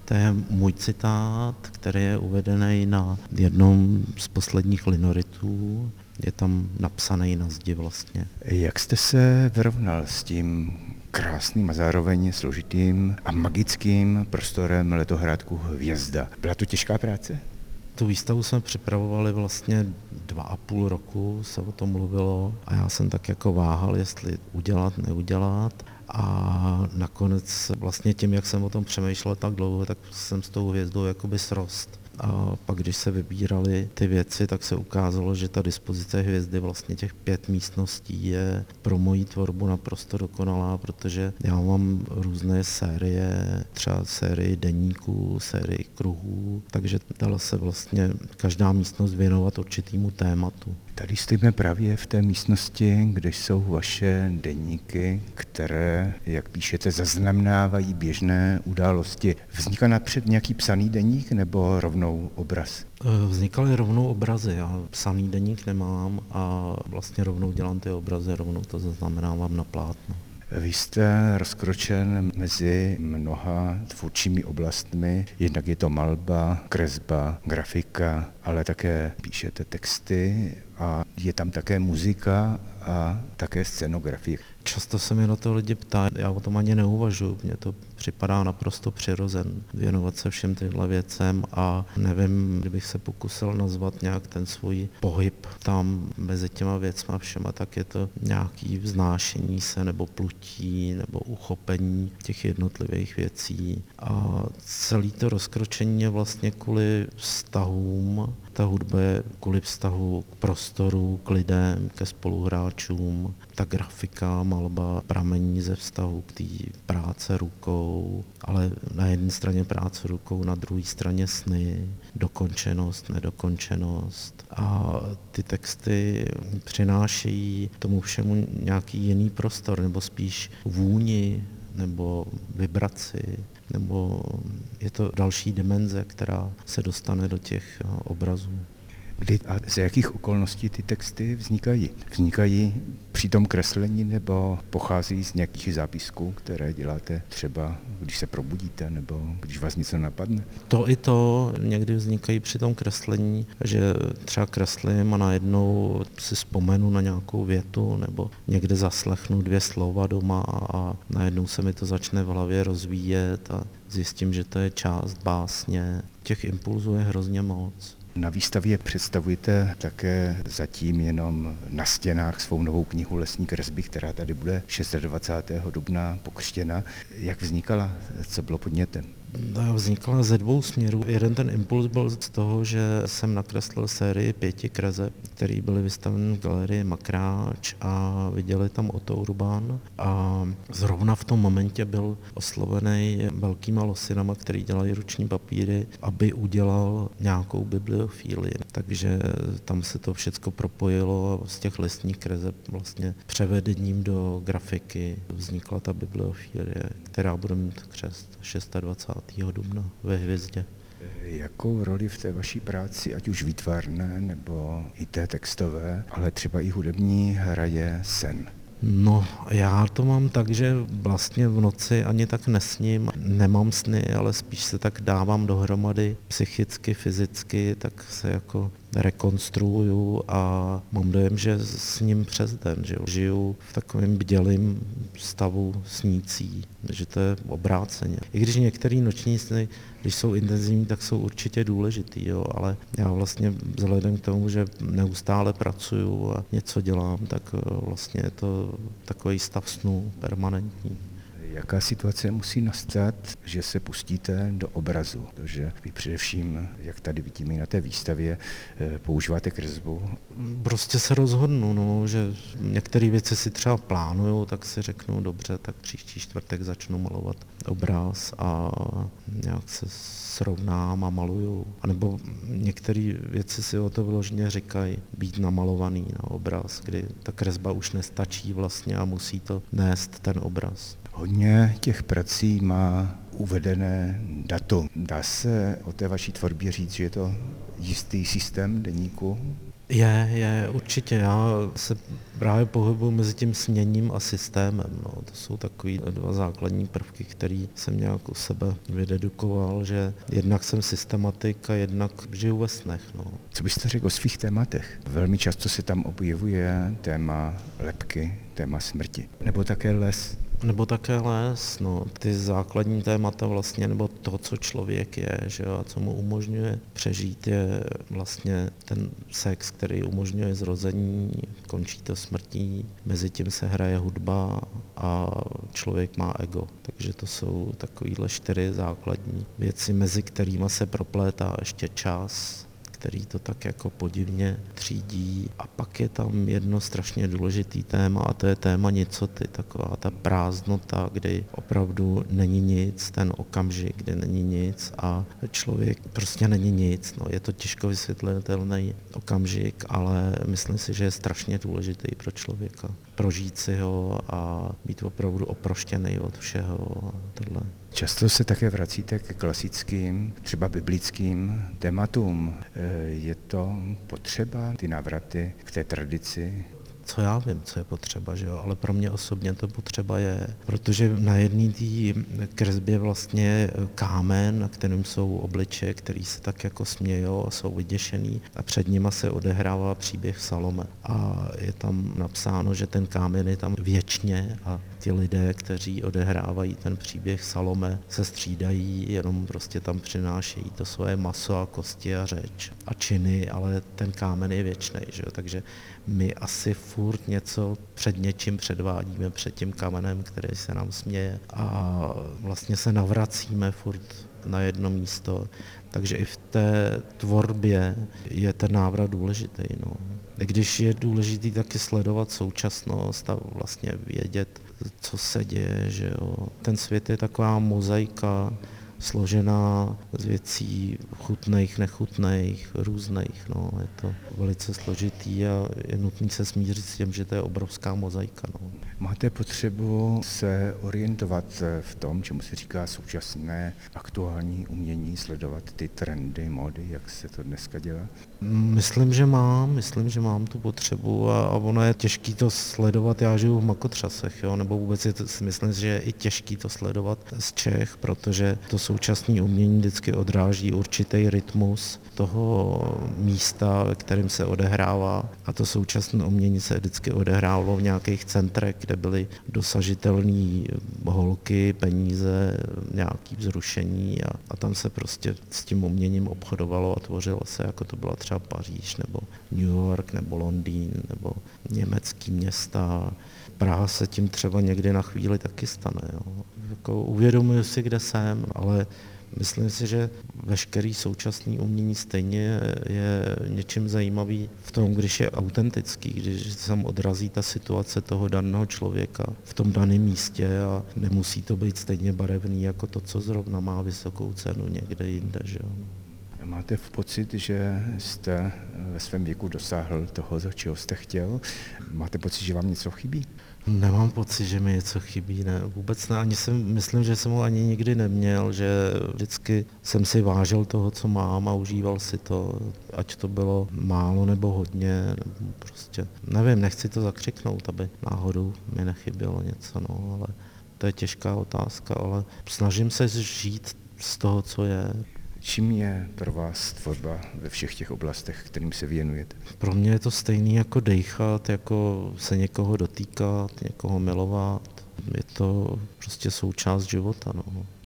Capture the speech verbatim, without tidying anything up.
To je můj citát, který je uvedený na jednom z posledních linoritů. Je tam napsaný na zdi vlastně. Jak jste se vyrovnal s tím krásným a zároveň složitým a magickým prostorem letohrádku Hvězda? Byla to těžká práce? Tu výstavu jsme připravovali vlastně dva a půl roku, se o tom mluvilo a já jsem tak jako váhal, jestli udělat, neudělat. A nakonec vlastně tím, jak jsem o tom přemýšlel tak dlouho, tak jsem s tou hvězdou jakoby srost. A pak, když se vybíraly ty věci, tak se ukázalo, že ta dispozice hvězdy, vlastně těch pět místností, je pro moji tvorbu naprosto dokonalá, protože já mám různé série, třeba sérii deníků, sérii kruhů, takže dala se vlastně každá místnost věnovat určitýmu tématu. Tady stojíme právě v té místnosti, kde jsou vaše deníky, které, jak píšete, zaznamenávají běžné události. Vzniká napřed nějaký psaný deník nebo rovnou obraz? Vznikaly rovnou obrazy, já psaný deník nemám a vlastně rovnou dělám ty obrazy, rovnou to zaznamenávám na plátno. Vy jste rozkročen mezi mnoha tvůrčími oblastmi, jednak je to malba, kresba, grafika, ale také píšete texty a je tam také muzika a také scenografie. Často se mi na to lidi ptá, já o tom ani neuvažuji, mně to připadá naprosto přirozen věnovat se všem tyhle věcem a nevím, kdybych se pokusil nazvat nějak ten svůj pohyb tam mezi těma věcma všema, tak je to nějaký vznášení se nebo plutí nebo uchopení těch jednotlivých věcí a celý to rozkročení je vlastně kvůli vztahům. Ta hudba je kvůli vztahu k prostoru, k lidem, ke spoluhráčům. Ta grafika, malba pramení ze vztahu k té práce rukou, ale na jedné straně práce rukou, na druhé straně sny, dokončenost, nedokončenost. A ty texty přinášejí tomu všemu nějaký jiný prostor, nebo spíš vůni, nebo vibraci, nebo je to další dimenze, která se dostane do těch obrazů. Kdy a z jakých okolností ty texty vznikají? Vznikají při tom kreslení nebo pochází z nějakých zápisků, které děláte třeba, když se probudíte nebo když vás něco napadne? To i to někdy vznikají při tom kreslení, že třeba kreslím a najednou si vzpomenu na nějakou větu nebo někde zaslechnu dvě slova doma a najednou se mi to začne v hlavě rozvíjet a zjistím, že to je část básně. Těch impulzů je hrozně moc. Na výstavě představujete také zatím jenom na stěnách svou novou knihu Lesní kresby, která tady bude dvacátého šestého dubna pokřtěna. Jak vznikala? Co bylo podnětem? Vznikla ze dvou směrů. Jeden ten impuls byl z toho, že jsem nakreslil sérii pěti kreseb, které byly vystaveny v galerii Makráč a viděli tam Otto Urban. A zrovna v tom momentě byl oslovený velkýma losinama, který dělají ruční papíry, aby udělal nějakou bibliofílii. Takže tam se to všecko propojilo a z těch lesních kreseb vlastně převedením do grafiky vznikla ta bibliofílie, která bude mít křest dvacátého šestého dubna ve Hvězdě. Jakou roli v té vaší práci, ať už výtvarné nebo i té textové, ale třeba i hudební, hraje sen? No, já to mám tak, že vlastně v noci ani tak nesním, nemám sny, ale spíš se tak dávám dohromady psychicky, fyzicky, tak se jako rekonstruuju a mám dojem, že sním přes den, že žiju v takovém bdělém stavu snící, že to je obráceně. I když některé noční sny, když jsou intenzivní, tak jsou určitě důležitý, jo, ale já vlastně vzhledem k tomu, že neustále pracuju a něco dělám, tak vlastně je to takový stav snu permanentní. Jaká situace musí nastat, že se pustíte do obrazu? Protože vy především, jak tady vidíme na té výstavě, používáte kresbu? Prostě se rozhodnu, no, že některé věci si třeba plánuju, tak si řeknu, dobře, tak příští čtvrtek začnu malovat obraz a nějak se srovnám a maluju. A nebo některé věci si o to vyloženě říkají, být namalovaný na obraz, kdy ta kresba už nestačí vlastně a musí to nést ten obraz. Hodně těch prací má uvedené datum. Dá se o té vaší tvorbě říct, že je to jistý systém deníku? Je, je, určitě. Já se právě pohybuji mezi tím sněním a systémem. No. To jsou takový dva základní prvky, které jsem nějak u sebe vydedukoval, že jednak jsem systematik a jednak žiju ve snech. No. Co byste řekl o svých tématech? Velmi často se tam objevuje téma lebky, téma smrti. Nebo také les. Nebo také les, no, ty základní témata vlastně, nebo to, co člověk je, že jo, a co mu umožňuje přežít, je vlastně ten sex, který umožňuje zrození, končí to smrtí, mezi tím se hraje hudba a člověk má ego. Takže to jsou takovýhle čtyři základní věci, mezi kterými se proplétá ještě čas, který to tak jako podivně třídí. A pak je tam jedno strašně důležitý téma a to je téma nicoty, taková ta prázdnota, kdy opravdu není nic, ten okamžik, kdy není nic a člověk prostě není nic. No, je to těžko vysvětlitelný okamžik, ale myslím si, že je strašně důležitý pro člověka. Prožít si ho a být opravdu oproštěný od všeho. Tohle. Často se také vracíte k klasickým, třeba biblickým tématům. Je to potřeba, ty návraty k té tradici? Co já vím, co je potřeba, že jo? Ale pro mě osobně to potřeba je, protože na jedné té kresbě vlastně kámen, na kterém jsou obličeje, který se tak jako smějou a jsou vyděšený a před nima se odehrává příběh Salome. A je tam napsáno, že ten kámen je tam věčně a ti lidé, kteří odehrávají ten příběh Salome, se střídají, jenom prostě tam přinášejí to svoje maso a kosti a řeč a činy, ale ten kámen je věčný, že jo? Takže my asi furt něco před něčím předvádíme, před tím kamenem, který se nám směje a vlastně se navracíme furt na jedno místo. Takže i v té tvorbě je ten návrat důležitý. No. I když je důležitý taky sledovat současnost a vlastně vědět, co se děje. Že jo. Ten svět je taková mozaika, složená z věcí chutných, nechutných, různých. No. Je to velice složitý a je nutný se smířit s tím, že to je obrovská mozaika. No. Máte potřebu se orientovat v tom, čemu se říká současné aktuální umění, sledovat ty trendy, módy, jak se to dneska dělá? Myslím, že mám, myslím, že mám tu potřebu a, a ono je těžký to sledovat, já žiju v Makotřasech, jo, nebo vůbec je to, myslím, že je i těžký to sledovat z Čech, protože to současné umění vždycky odráží určitý rytmus toho místa, ve kterém se odehrává a to současné umění se vždycky odehrávalo v nějakých centrech, kde byly dosažitelné holky, peníze, nějaké vzrušení a, a tam se prostě s tím uměním obchodovalo a tvořilo se, jako to byla třeba Paříž, nebo New York, nebo Londýn, nebo německý města. Praha se tím třeba někdy na chvíli taky stane. Jo. Jako uvědomuji si, kde jsem, ale myslím si, že veškerý současný umění stejně je něčím zajímavý v tom, když je autentický, když se tam odrazí ta situace toho daného člověka v tom daném místě a nemusí to být stejně barevný jako to, co zrovna má vysokou cenu někde jinde. Že jo. Máte v pocit, že jste ve svém věku dosáhl toho, za čeho jste chtěl? Máte pocit, že vám něco chybí? Nemám pocit, že mi něco chybí, ne, vůbec ne, ani jsem, myslím, že jsem ho ani nikdy neměl, že vždycky jsem si vážil toho, co mám a užíval si to, ať to bylo málo nebo hodně, nebo prostě, nevím, nechci to zakřiknout, aby náhodou mi nechybělo něco, no, ale to je těžká otázka, ale snažím se žít z toho, co je. Čím je pro vás tvorba ve všech těch oblastech, kterým se věnujete? Pro mě je to stejný jako dejchat, jako se někoho dotýkat, někoho milovat. Je to prostě součást života. No.